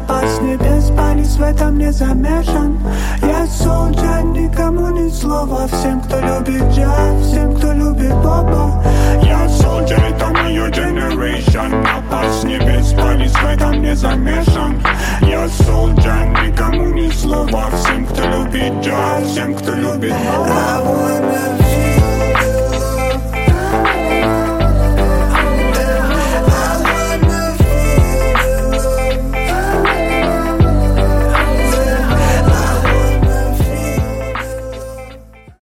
Напас небес, палец в этом не замешан. Я солджа, никому ни слова. Всем, кто любит джаз, всем, кто любит попа. Я солджа, это мое generation. Напас небес, палец в этом не замешан. Я солджа, никому ни слова. Всем, кто любит джаз, всем, кто любит